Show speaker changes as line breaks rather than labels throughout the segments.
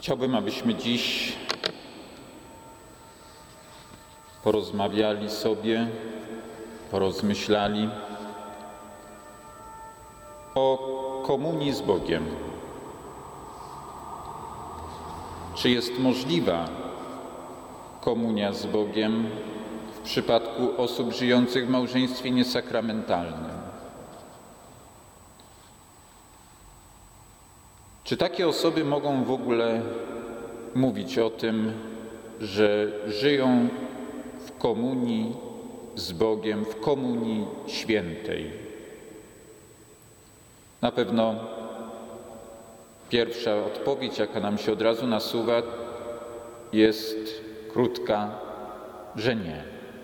Chciałbym, abyśmy dziś porozmawiali sobie, porozmyślali o komunii z Bogiem. Czy jest możliwa komunia z Bogiem w przypadku osób żyjących w małżeństwie niesakramentalnym? Czy takie osoby mogą w ogóle mówić o tym, że żyją w komunii z Bogiem, w komunii świętej? Na pewno pierwsza odpowiedź, jaka nam się od razu nasuwa, jest krótka, że nie.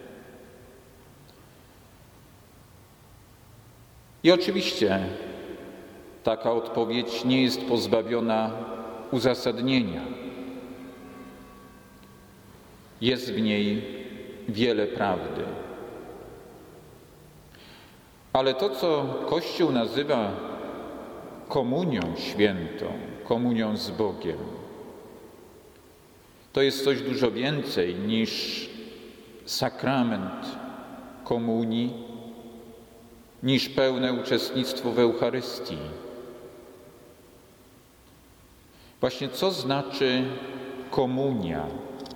I oczywiście taka odpowiedź nie jest pozbawiona uzasadnienia. Jest w niej wiele prawdy. Ale to, co Kościół nazywa komunią świętą, komunią z Bogiem, to jest coś dużo więcej niż sakrament komunii, niż pełne uczestnictwo w Eucharystii. Właśnie co znaczy komunia?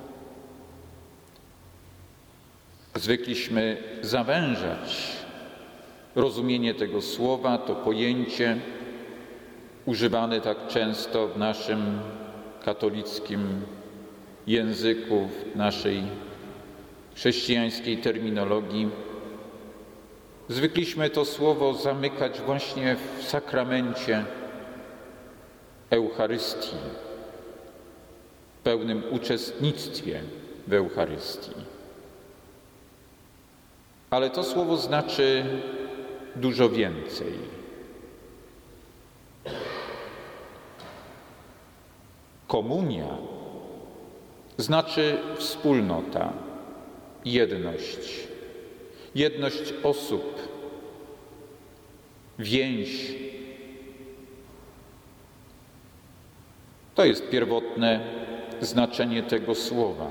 Zwykliśmy zawężać rozumienie tego słowa, to pojęcie używane tak często w naszym katolickim języku, w naszej chrześcijańskiej terminologii. Zwykliśmy to słowo zamykać właśnie w sakramencie Eucharystii, w pełnym uczestnictwie w Eucharystii. Ale to słowo znaczy dużo więcej. Komunia znaczy wspólnota, jedność. Jedność osób, więź. To jest pierwotne znaczenie tego słowa.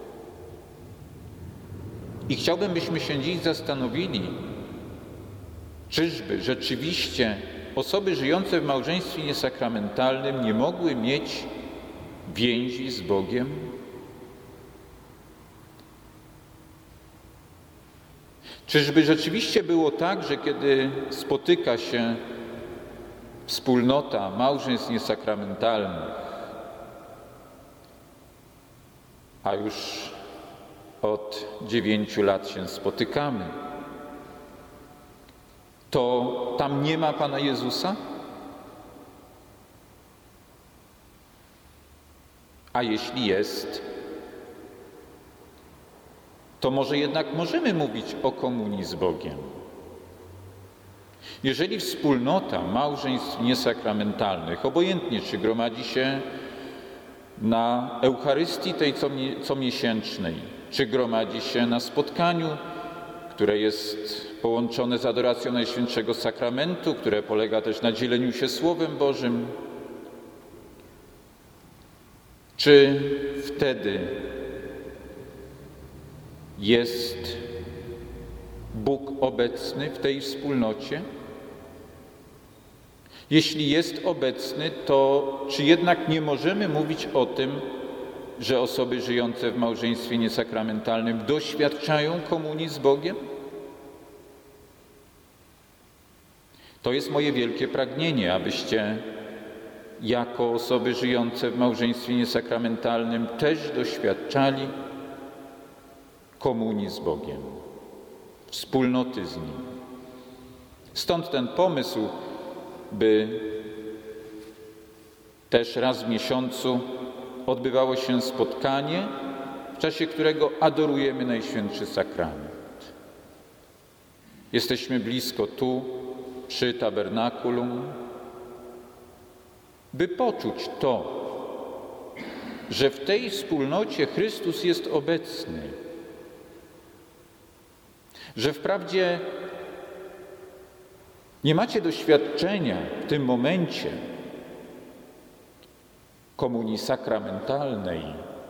I chciałbym, byśmy się dziś zastanowili, czyżby rzeczywiście osoby żyjące w małżeństwie niesakramentalnym nie mogły mieć więzi z Bogiem? Czyżby rzeczywiście było tak, że kiedy spotyka się wspólnota małżeństw niesakramentalnych, a już od 9 lat się spotykamy, to tam nie ma Pana Jezusa? A jeśli jest, to może jednak możemy mówić o komunii z Bogiem. Jeżeli wspólnota małżeństw niesakramentalnych, obojętnie czy gromadzi się na Eucharystii tej comiesięcznej, czy gromadzi się na spotkaniu, które jest połączone z adoracją Najświętszego Sakramentu, które polega też na dzieleniu się Słowem Bożym, czy wtedy jest Bóg obecny w tej wspólnocie? Jeśli jest obecny, to czy jednak nie możemy mówić o tym, że osoby żyjące w małżeństwie niesakramentalnym doświadczają komunii z Bogiem? To jest moje wielkie pragnienie, abyście jako osoby żyjące w małżeństwie niesakramentalnym też doświadczali komunii z Bogiem, wspólnoty z Nim. Stąd ten pomysł, by też raz w miesiącu odbywało się spotkanie, w czasie którego adorujemy Najświętszy Sakrament. Jesteśmy blisko tu, przy tabernakulum, by poczuć to, że w tej wspólnocie Chrystus jest obecny, że wprawdzie nie macie doświadczenia w tym momencie komunii sakramentalnej,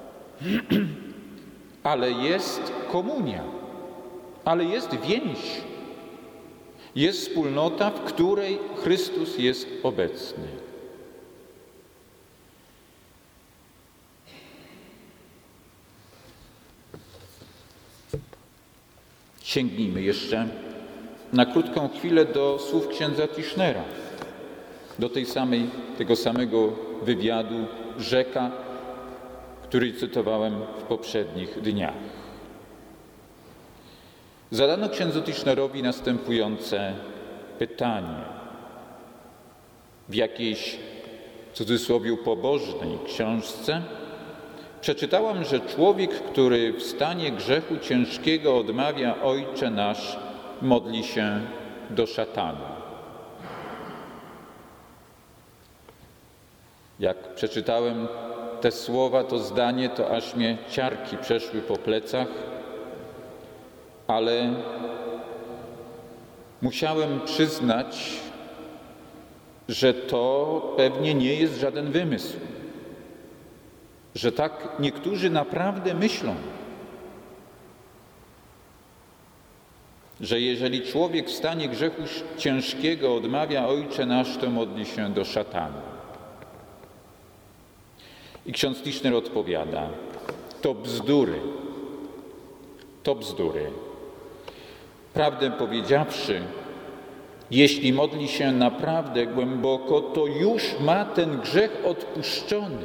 ale jest komunia, ale jest więź, jest wspólnota, w której Chrystus jest obecny. Sięgnijmy jeszcze na krótką chwilę do słów księdza Tischnera, do tego samego wywiadu Rzeka, który cytowałem w poprzednich dniach. Zadano księdzu Tischnerowi następujące pytanie. W jakiejś, w cudzysłowie, pobożnej książce przeczytałam, że człowiek, który w stanie grzechu ciężkiego odmawia Ojcze nasz, modli się do szatana. Jak przeczytałem te słowa, to zdanie, to aż mnie ciarki przeszły po plecach, ale musiałem przyznać, że to pewnie nie jest żaden wymysł, że tak niektórzy naprawdę myślą, że jeżeli człowiek w stanie grzechu ciężkiego odmawia Ojcze nasz, to modli się do szatana. I ksiądz Tischner odpowiada, to bzdury, to bzdury. Prawdę powiedziawszy, jeśli modli się naprawdę głęboko, to już ma ten grzech odpuszczony.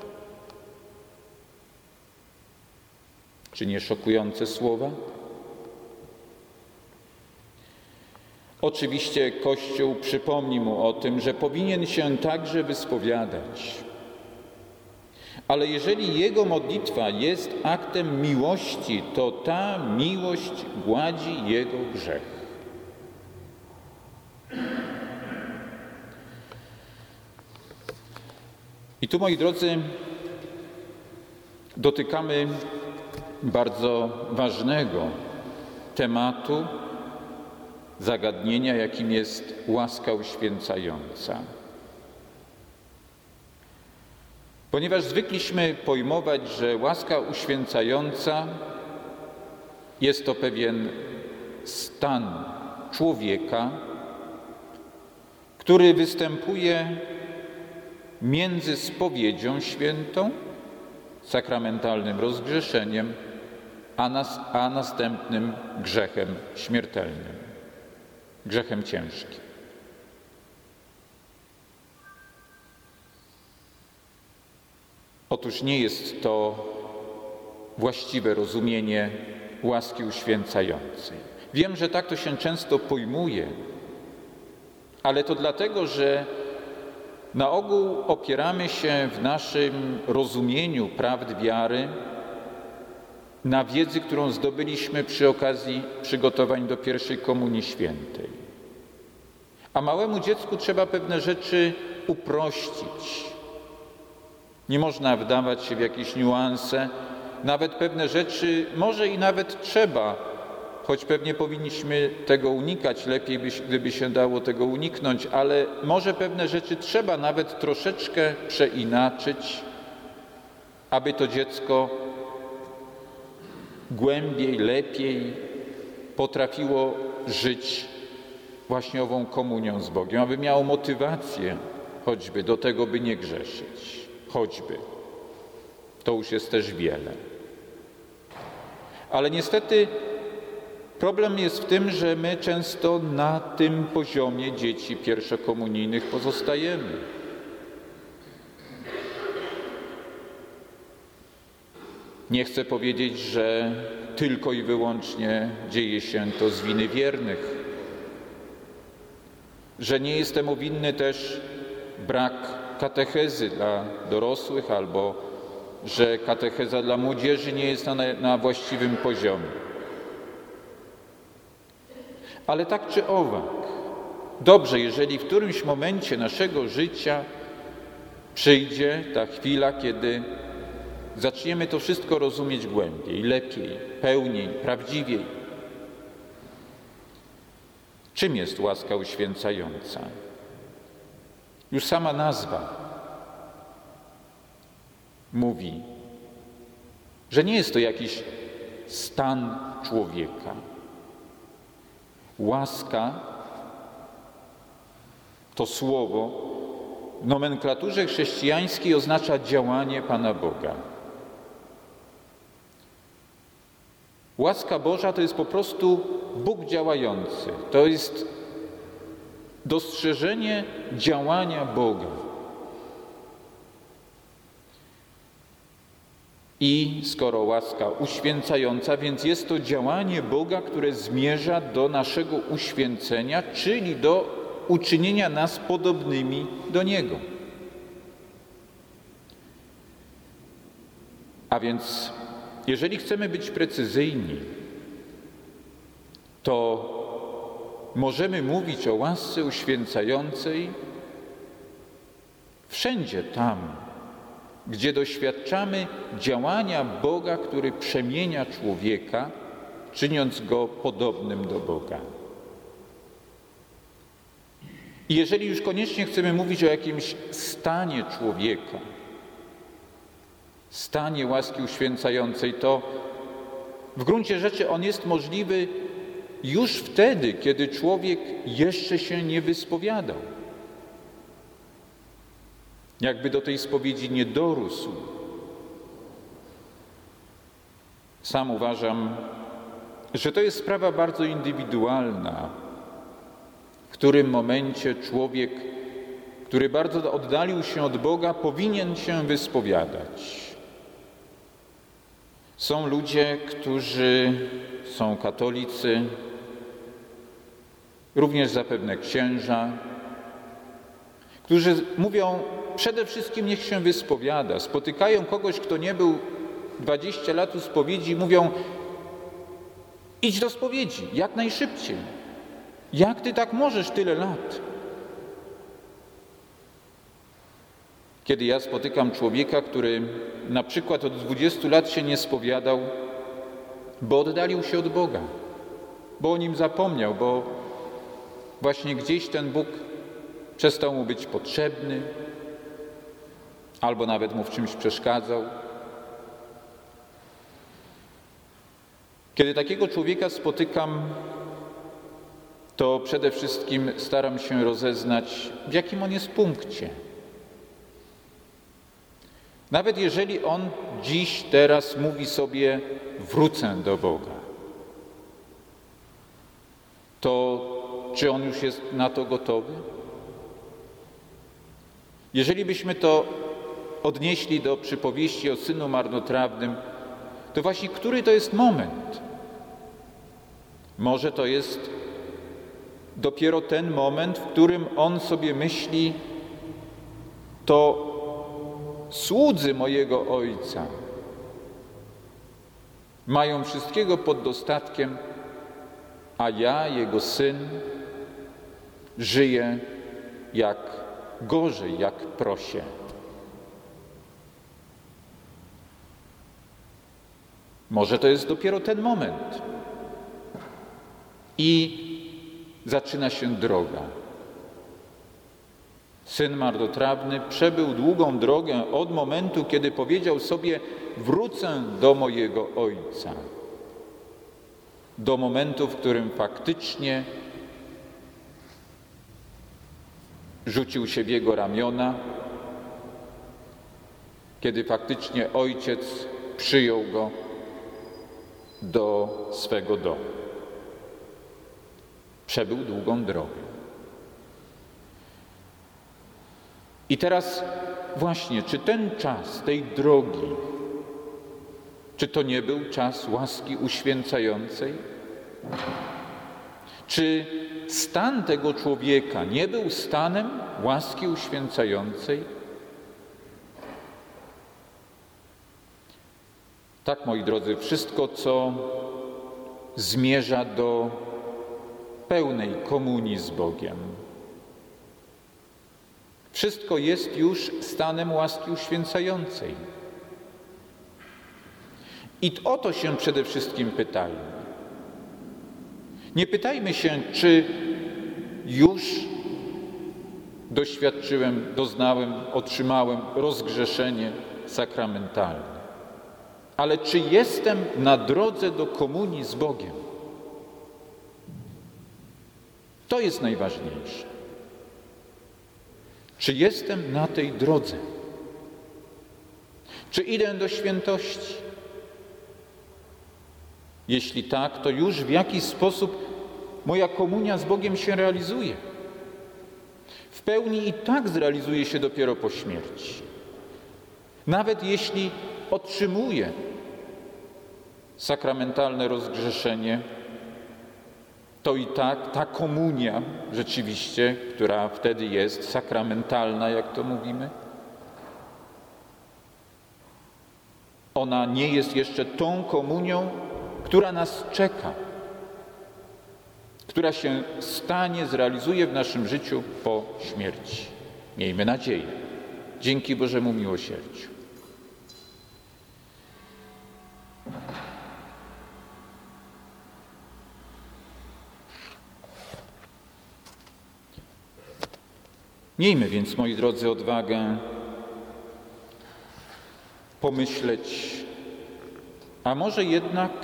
Czy nie szokujące słowa? Oczywiście Kościół przypomni mu o tym, że powinien się także wyspowiadać. Ale jeżeli jego modlitwa jest aktem miłości, to ta miłość gładzi jego grzech. I tu, moi drodzy, dotykamy bardzo ważnego tematu, zagadnienia, jakim jest łaska uświęcająca. Ponieważ zwykliśmy pojmować, że łaska uświęcająca jest to pewien stan człowieka, który występuje między spowiedzią świętą, sakramentalnym rozgrzeszeniem, a następnym grzechem śmiertelnym, grzechem ciężkim. Otóż nie jest to właściwe rozumienie łaski uświęcającej. Wiem, że tak to się często pojmuje, ale to dlatego, że na ogół opieramy się w naszym rozumieniu prawd wiary na wiedzy, którą zdobyliśmy przy okazji przygotowań do pierwszej Komunii Świętej. A małemu dziecku trzeba pewne rzeczy uprościć. Nie można wdawać się w jakieś niuanse, nawet pewne rzeczy może i nawet trzeba, choć pewnie powinniśmy tego unikać, lepiej gdyby się dało tego uniknąć, ale może pewne rzeczy trzeba nawet troszeczkę przeinaczyć, aby to dziecko głębiej, lepiej potrafiło żyć właśnie ową komunią z Bogiem, aby miało motywację choćby do tego, by nie grzeszyć. Choćby. To już jest też wiele. Ale niestety problem jest w tym, że my często na tym poziomie dzieci pierwszokomunijnych pozostajemy. Nie chcę powiedzieć, że tylko i wyłącznie dzieje się to z winy wiernych, że nie jest temu winny też brak katechezy dla dorosłych albo że katecheza dla młodzieży nie jest na właściwym poziomie. Ale tak czy owak, dobrze, jeżeli w którymś momencie naszego życia przyjdzie ta chwila, kiedy zaczniemy to wszystko rozumieć głębiej, lepiej, pełniej, prawdziwiej. Czym jest łaska uświęcająca? Już sama nazwa mówi, że nie jest to jakiś stan człowieka. Łaska to słowo w nomenklaturze chrześcijańskiej oznacza działanie Pana Boga. Łaska Boża to jest po prostu Bóg działający. To jest dostrzeżenie działania Boga. I skoro łaska uświęcająca, więc jest to działanie Boga, które zmierza do naszego uświęcenia, czyli do uczynienia nas podobnymi do Niego. A więc, jeżeli chcemy być precyzyjni, to możemy mówić o łasce uświęcającej wszędzie tam, gdzie doświadczamy działania Boga, który przemienia człowieka, czyniąc go podobnym do Boga. I jeżeli już koniecznie chcemy mówić o jakimś stanie człowieka, stanie łaski uświęcającej, to w gruncie rzeczy on jest możliwy już wtedy, kiedy człowiek jeszcze się nie wyspowiadał. Jakby do tej spowiedzi nie dorósł. Sam uważam, że to jest sprawa bardzo indywidualna, w którym momencie człowiek, który bardzo oddalił się od Boga, powinien się wyspowiadać. Są ludzie, którzy są katolicy, również zapewne księża, którzy mówią, przede wszystkim niech się wyspowiada. Spotykają kogoś, kto nie był 20 lat u spowiedzi, mówią, idź do spowiedzi, jak najszybciej. Jak ty tak możesz tyle lat? Kiedy ja spotykam człowieka, który na przykład od 20 lat się nie spowiadał, bo oddalił się od Boga, bo o Nim zapomniał, bo właśnie gdzieś ten Bóg przestał mu być potrzebny, albo nawet mu w czymś przeszkadzał. Kiedy takiego człowieka spotykam, to przede wszystkim staram się rozeznać, w jakim on jest punkcie. Nawet jeżeli on dziś, teraz mówi sobie, wrócę do Boga, to czy on już jest na to gotowy? Jeżeli byśmy to odnieśli do przypowieści o synu marnotrawnym, to właśnie który to jest moment? Może to jest dopiero ten moment, w którym on sobie myśli, to słudzy mojego Ojca mają wszystkiego pod dostatkiem, a ja, Jego Syn, żyję jak gorzej, jak prosie. Może to jest dopiero ten moment. I zaczyna się droga. Syn marnotrawny przebył długą drogę od momentu, kiedy powiedział sobie, wrócę do mojego Ojca. Do momentu, w którym faktycznie rzucił się w Jego ramiona, kiedy faktycznie Ojciec przyjął go do swego domu. Przebył długą drogę. I teraz właśnie, czy ten czas tej drogi, czy to nie był czas łaski uświęcającej? Czy stan tego człowieka nie był stanem łaski uświęcającej? Tak, moi drodzy, wszystko, co zmierza do pełnej komunii z Bogiem, wszystko jest już stanem łaski uświęcającej. I o to się przede wszystkim pytajmy. Nie pytajmy się, czy już doświadczyłem, doznałem, otrzymałem rozgrzeszenie sakramentalny. Ale czy jestem na drodze do komunii z Bogiem? To jest najważniejsze. Czy jestem na tej drodze? Czy idę do świętości? Jeśli tak, to już w jakiś sposób moja komunia z Bogiem się realizuje. W pełni i tak zrealizuje się dopiero po śmierci. Nawet jeśli otrzymuję sakramentalne rozgrzeszenie, to i tak ta komunia rzeczywiście, która wtedy jest sakramentalna, jak to mówimy, ona nie jest jeszcze tą komunią, która nas czeka, która się stanie, zrealizuje w naszym życiu po śmierci. Miejmy nadzieję, dzięki Bożemu miłosierdziu. Miejmy więc, moi drodzy, odwagę pomyśleć, a może jednak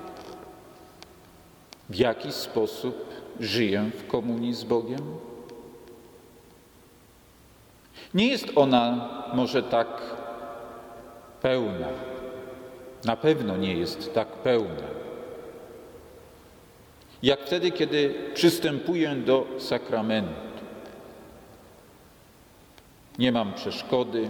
w jakiś sposób żyję w komunii z Bogiem? Nie jest ona może tak pełna, na pewno nie jest tak pełna, jak wtedy, kiedy przystępuję do sakramentu. Nie mam przeszkody,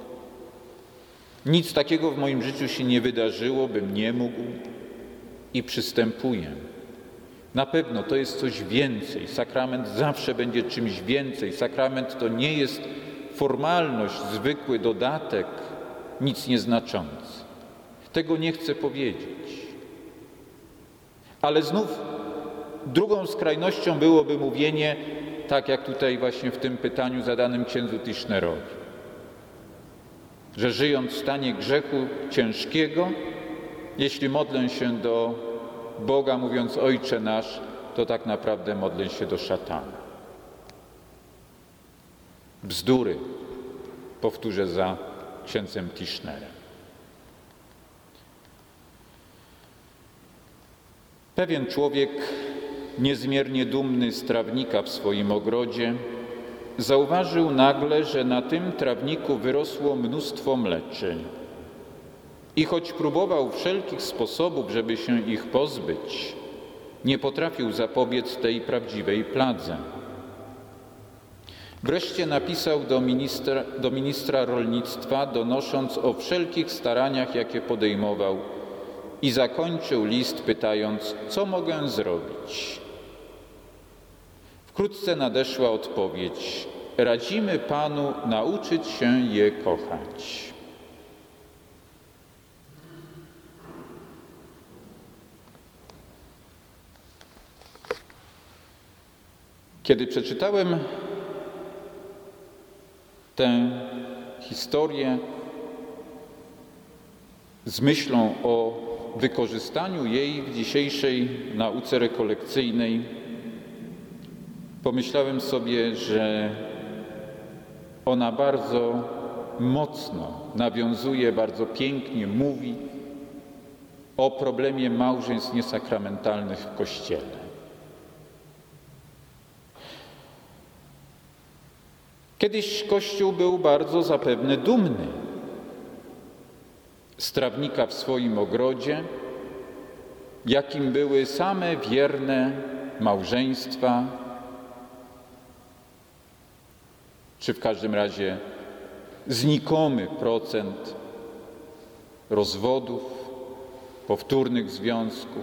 nic takiego w moim życiu się nie wydarzyło, bym nie mógł i przystępuję. Na pewno to jest coś więcej. Sakrament zawsze będzie czymś więcej. Sakrament to nie jest formalność, zwykły dodatek, nic nieznaczący. Tego nie chcę powiedzieć. Ale znów drugą skrajnością byłoby mówienie, tak jak tutaj właśnie w tym pytaniu zadanym księdzu Tischnerowi, że żyjąc w stanie grzechu ciężkiego, jeśli modlę się do Boga, mówiąc Ojcze nasz, to tak naprawdę modlę się do szatana. Bzdury, powtórzę za księdzem Tischnerem. Pewien człowiek, niezmiernie dumny z trawnika w swoim ogrodzie, zauważył nagle, że na tym trawniku wyrosło mnóstwo mleczy. I choć próbował wszelkich sposobów, żeby się ich pozbyć, nie potrafił zapobiec tej prawdziwej pladze. Wreszcie napisał do ministra rolnictwa, donosząc o wszelkich staraniach, jakie podejmował, i zakończył list pytając, co mogę zrobić. Wkrótce nadeszła odpowiedź: radzimy Panu nauczyć się je kochać. Kiedy przeczytałem tę historię z myślą o wykorzystaniu jej w dzisiejszej nauce rekolekcyjnej, pomyślałem sobie, że ona bardzo mocno nawiązuje, bardzo pięknie mówi o problemie małżeństw niesakramentalnych w Kościele. Kiedyś Kościół był bardzo zapewne dumny z trawnika w swoim ogrodzie, jakim były same wierne małżeństwa, czy w każdym razie znikomy procent rozwodów, powtórnych związków.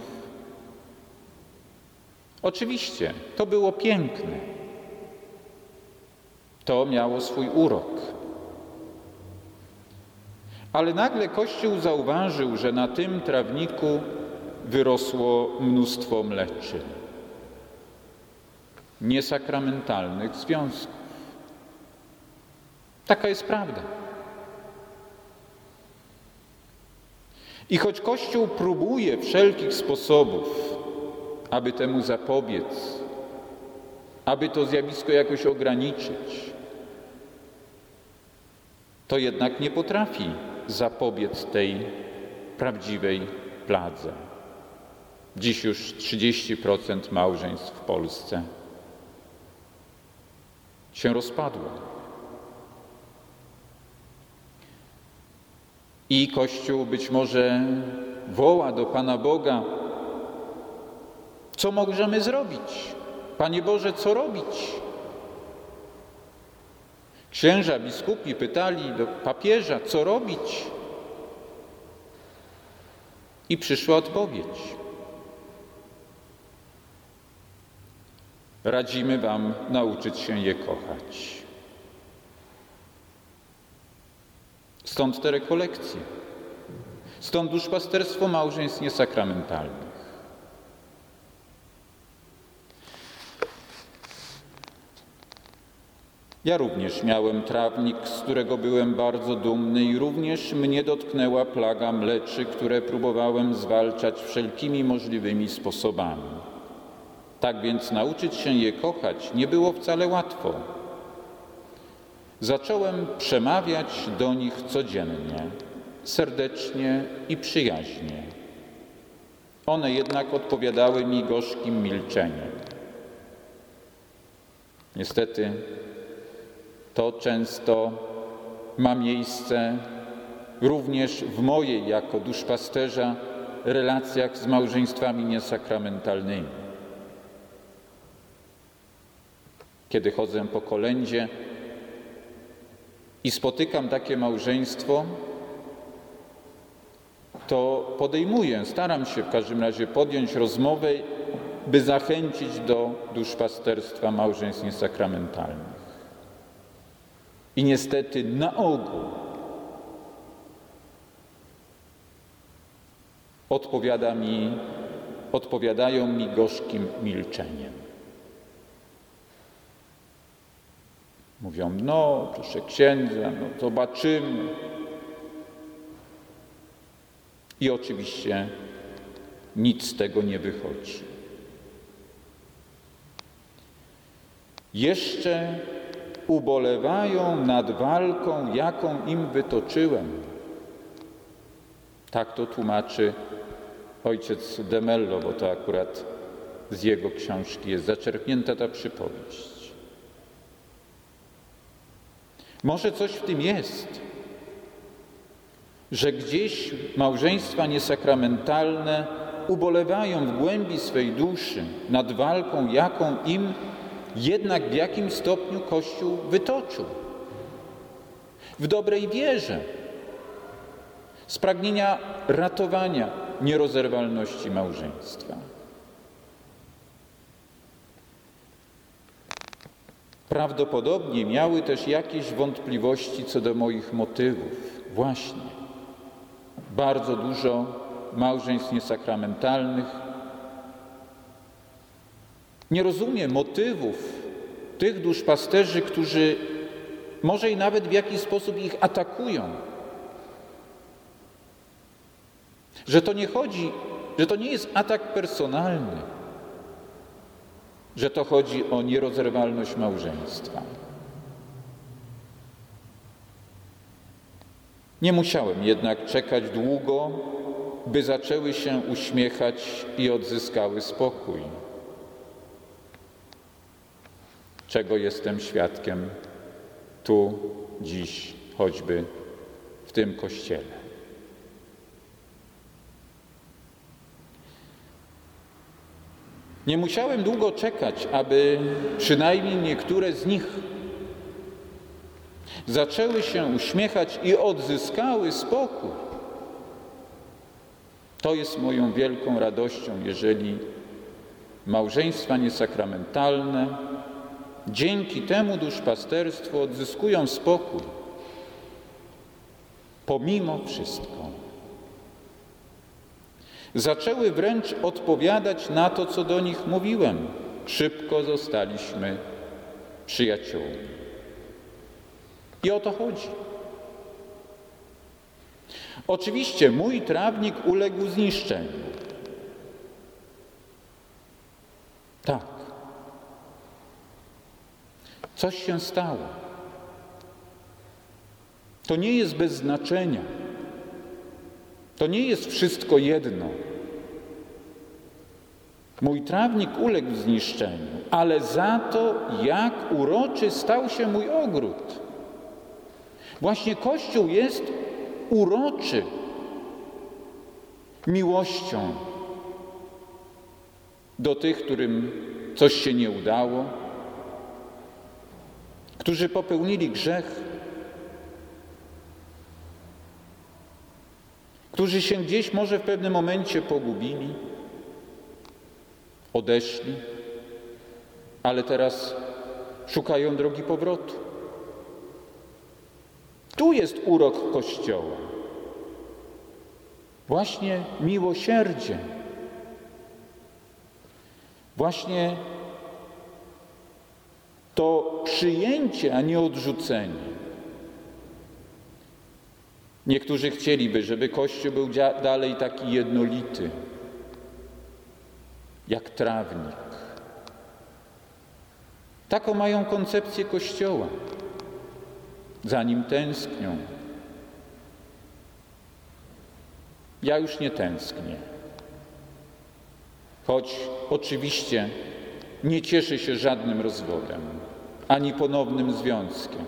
Oczywiście to było piękne. To miało swój urok. Ale nagle Kościół zauważył, że na tym trawniku wyrosło mnóstwo mleczy, niesakramentalnych związków. Taka jest prawda. I choć Kościół próbuje wszelkich sposobów, aby temu zapobiec, aby to zjawisko jakoś ograniczyć, to jednak nie potrafi zapobiec tej prawdziwej pladze. Dziś już 30% małżeństw w Polsce się rozpadło. I Kościół być może woła do Pana Boga: co możemy zrobić? Panie Boże, co robić? Księża, biskupi pytali do papieża, co robić? I przyszła odpowiedź. Radzimy wam nauczyć się je kochać. Stąd te rekolekcje. Stąd duszpasterstwo małżeństw niesakramentalnych. Ja również miałem trawnik, z którego byłem bardzo dumny i również mnie dotknęła plaga mleczy, które próbowałem zwalczać wszelkimi możliwymi sposobami. Tak więc nauczyć się je kochać nie było wcale łatwo. Zacząłem przemawiać do nich codziennie, serdecznie i przyjaźnie. One jednak odpowiadały mi gorzkim milczeniem. Niestety to często ma miejsce również w mojej jako duszpasterza relacjach z małżeństwami niesakramentalnymi. Kiedy chodzę po kolędzie i spotykam takie małżeństwo, to staram się w każdym razie podjąć rozmowę, by zachęcić do duszpasterstwa małżeństw niesakramentalnych. I niestety na ogół odpowiadają mi gorzkim milczeniem. Mówią: no proszę księdza, no zobaczymy. I oczywiście nic z tego nie wychodzi. Jeszcze ubolewają nad walką, jaką im wytoczyłem. Tak to tłumaczy ojciec de Mello, bo to akurat z jego książki jest zaczerpnięta ta przypowieść. Może coś w tym jest, że gdzieś małżeństwa niesakramentalne ubolewają w głębi swej duszy nad walką, jaką im jednak w jakim stopniu Kościół wytoczył. W dobrej wierze, z pragnienia ratowania nierozerwalności małżeństwa. Prawdopodobnie miały też jakieś wątpliwości co do moich motywów. Właśnie. Bardzo dużo małżeństw niesakramentalnych nie rozumie motywów tych duszpasterzy, którzy może i nawet w jakiś sposób ich atakują. Że to nie jest atak personalny, że to chodzi o nierozerwalność małżeństwa. Nie musiałem jednak czekać długo, by zaczęły się uśmiechać i odzyskały spokój, czego jestem świadkiem tu, dziś, choćby w tym kościele. Nie musiałem długo czekać, aby przynajmniej niektóre z nich zaczęły się uśmiechać i odzyskały spokój. To jest moją wielką radością, jeżeli małżeństwa niesakramentalne dzięki temu duszpasterstwu odzyskują spokój. Pomimo wszystko. Zaczęły wręcz odpowiadać na to, co do nich mówiłem. Szybko zostaliśmy przyjaciółmi. I o to chodzi. Oczywiście mój trawnik uległ zniszczeniu. Tak. Coś się stało. To nie jest bez znaczenia. To nie jest wszystko jedno. Mój trawnik uległ zniszczeniu, ale za to, jak uroczy stał się mój ogród. Właśnie Kościół jest uroczy miłością do tych, którym coś się nie udało, którzy popełnili grzech, którzy się gdzieś może w pewnym momencie pogubili, odeszli, ale teraz szukają drogi powrotu. Tu jest urok Kościoła. Właśnie miłosierdzie. Właśnie to przyjęcie, a nie odrzucenie. Niektórzy chcieliby, żeby Kościół był dalej taki jednolity, jak trawnik. Taką mają koncepcję Kościoła. Za nim tęsknią. Ja już nie tęsknię. Choć oczywiście nie cieszę się żadnym rozwodem, ani ponownym związkiem.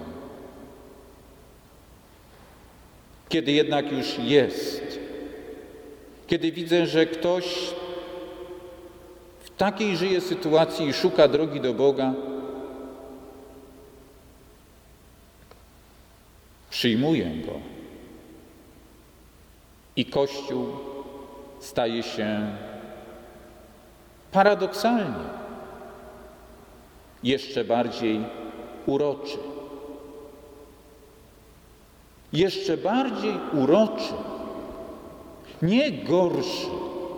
Kiedy jednak już jest, kiedy widzę, że ktoś w takiej żyje sytuacji i szuka drogi do Boga, przyjmuję go i Kościół staje się paradoksalnie jeszcze bardziej uroczy. Jeszcze bardziej uroczy, nie gorszy.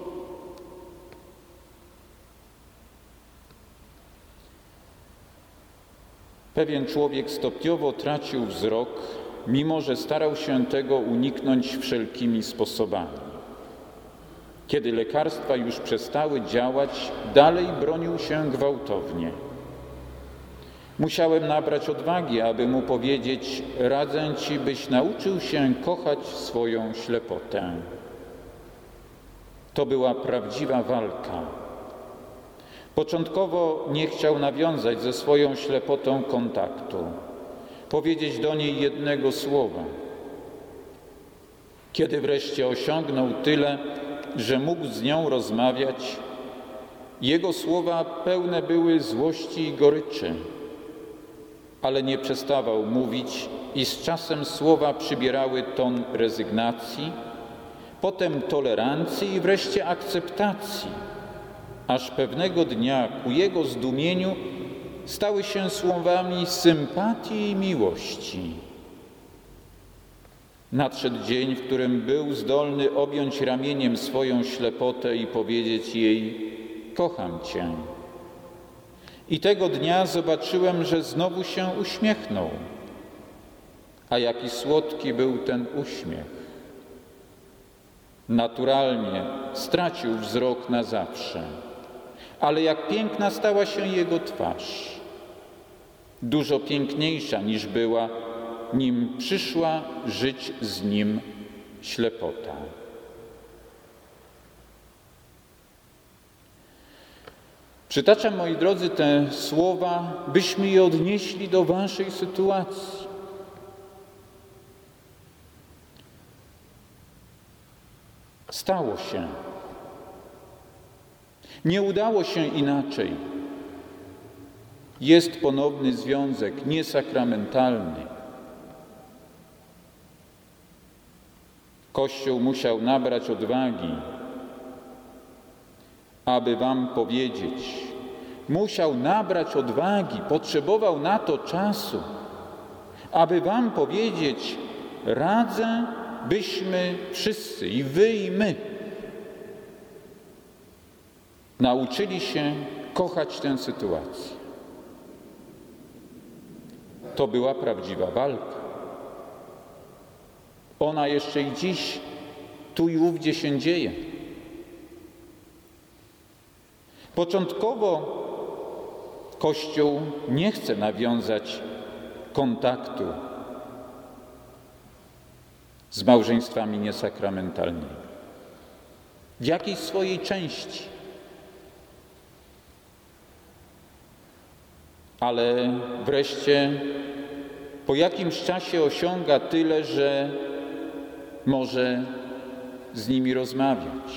Pewien człowiek stopniowo tracił wzrok, mimo że starał się tego uniknąć wszelkimi sposobami. Kiedy lekarstwa już przestały działać, dalej bronił się gwałtownie. Musiałem nabrać odwagi, aby mu powiedzieć: radzę ci, byś nauczył się kochać swoją ślepotę. To była prawdziwa walka. Początkowo nie chciał nawiązać ze swoją ślepotą kontaktu, powiedzieć do niej jednego słowa. Kiedy wreszcie osiągnął tyle, że mógł z nią rozmawiać, jego słowa pełne były złości i goryczy, ale nie przestawał mówić i z czasem słowa przybierały ton rezygnacji, potem tolerancji i wreszcie akceptacji, aż pewnego dnia ku jego zdumieniu stały się słowami sympatii i miłości. Nadszedł dzień, w którym był zdolny objąć ramieniem swoją ślepotę i powiedzieć jej: kocham cię. I tego dnia zobaczyłem, że znowu się uśmiechnął. A jaki słodki był ten uśmiech. Naturalnie stracił wzrok na zawsze, ale jak piękna stała się jego twarz. Dużo piękniejsza niż była, nim przyszła żyć z nim ślepota. Przytaczam, moi drodzy, te słowa, byśmy je odnieśli do waszej sytuacji. Stało się. Nie udało się inaczej. Jest ponowny związek, niesakramentalny. Kościół musiał nabrać odwagi, aby wam powiedzieć. Musiał nabrać odwagi, potrzebował na to czasu, aby wam powiedzieć: radzę, byśmy wszyscy, i wy, i my, nauczyli się kochać tę sytuację. To była prawdziwa walka. Ona jeszcze i dziś, tu i ówdzie się dzieje. Początkowo Kościół nie chce nawiązać kontaktu. z małżeństwami niesakramentalnymi? W jakiej swojej części? Ale wreszcie po jakimś czasie osiąga tyle, że może z nimi rozmawiać.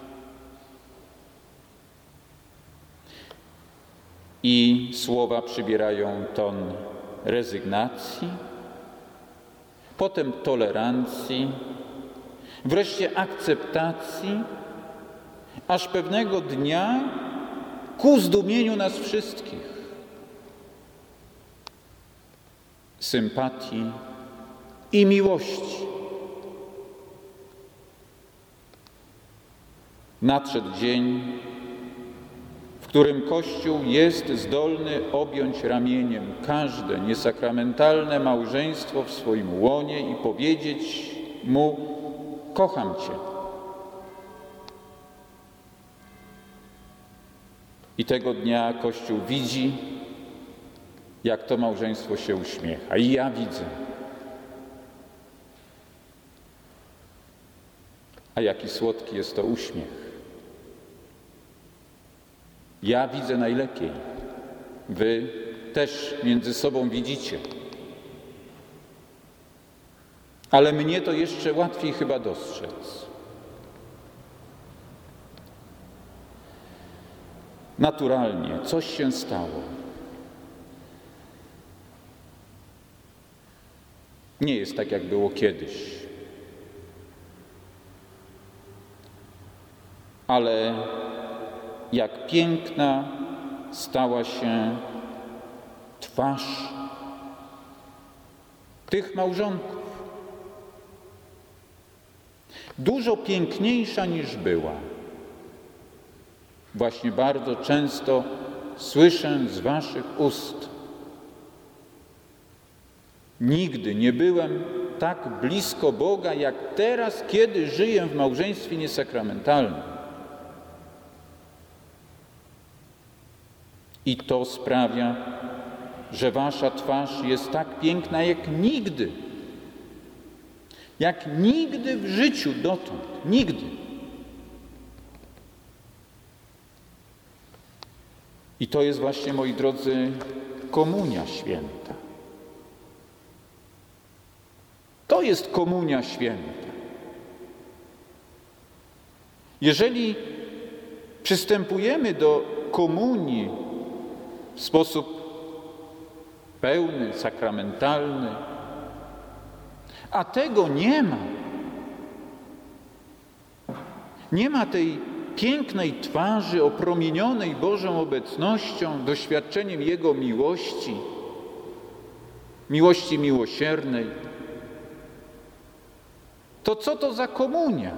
I słowa przybierają ton rezygnacji, potem tolerancji, wreszcie akceptacji, aż pewnego dnia ku zdumieniu nas wszystkich sympatii i miłości. Nadszedł dzień, w którym Kościół jest zdolny objąć ramieniem każde niesakramentalne małżeństwo w swoim łonie i powiedzieć mu: kocham Cię. I tego dnia Kościół widzi, jak to małżeństwo się uśmiecha. I ja widzę. A jaki słodki jest to uśmiech. Ja widzę najlepiej. Wy też między sobą widzicie. Ale mnie to jeszcze łatwiej chyba dostrzec. Naturalnie coś się stało. Nie jest tak, jak było kiedyś. Ale jak piękna stała się twarz tych małżonków. Dużo piękniejsza niż była. Właśnie bardzo często słyszę z waszych ust: nigdy nie byłem tak blisko Boga, jak teraz, kiedy żyję w małżeństwie niesakramentalnym. I to sprawia, że wasza twarz jest tak piękna jak nigdy. Jak nigdy w życiu dotąd. Nigdy. I to jest właśnie, moi drodzy, Komunia Święta. To jest Komunia Święta. Jeżeli przystępujemy do komunii w sposób pełny, sakramentalny, a tego nie ma tej pięknej twarzy opromienionej Bożą obecnością, doświadczeniem Jego miłości, miłości miłosiernej, to co to za komunia?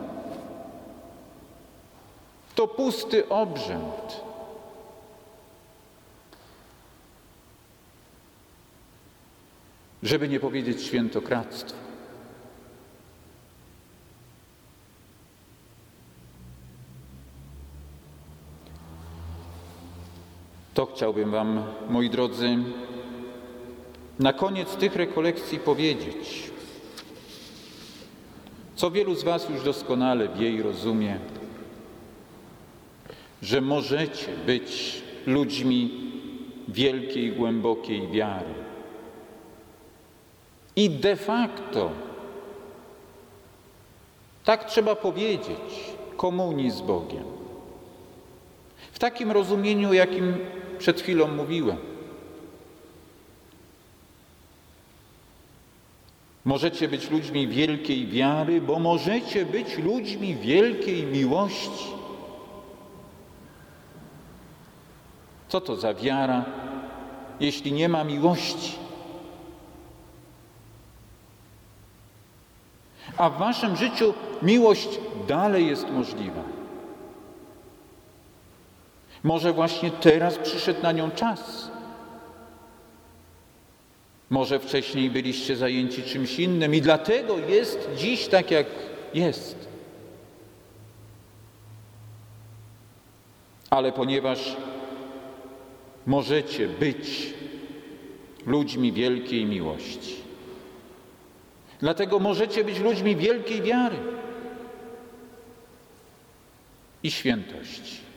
To pusty obrzęd. Żeby nie powiedzieć świętokradztwo. To chciałbym wam, moi drodzy, na koniec tych rekolekcji powiedzieć, co wielu z was już doskonale wie i rozumie, że możecie być ludźmi wielkiej, głębokiej wiary. I de facto, tak trzeba powiedzieć, komunii z Bogiem. W takim rozumieniu, o jakim przed chwilą mówiłem. Możecie być ludźmi wielkiej wiary, bo możecie być ludźmi wielkiej miłości. Co to za wiara, jeśli nie ma miłości? A w waszym życiu miłość dalej jest możliwa. Może właśnie teraz przyszedł na nią czas. Może wcześniej byliście zajęci czymś innym i dlatego jest dziś tak, jak jest. Ale ponieważ możecie być ludźmi wielkiej miłości, Dlatego możecie być ludźmi wielkiej wiary i świętości.